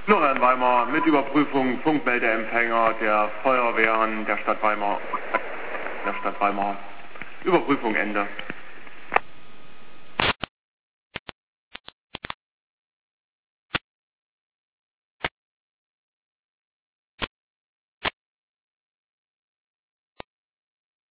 Florian Weimar mit Überprüfung Funkmeldeempfänger der Feuerwehren der Stadt Weimar. Überprüfung Ende.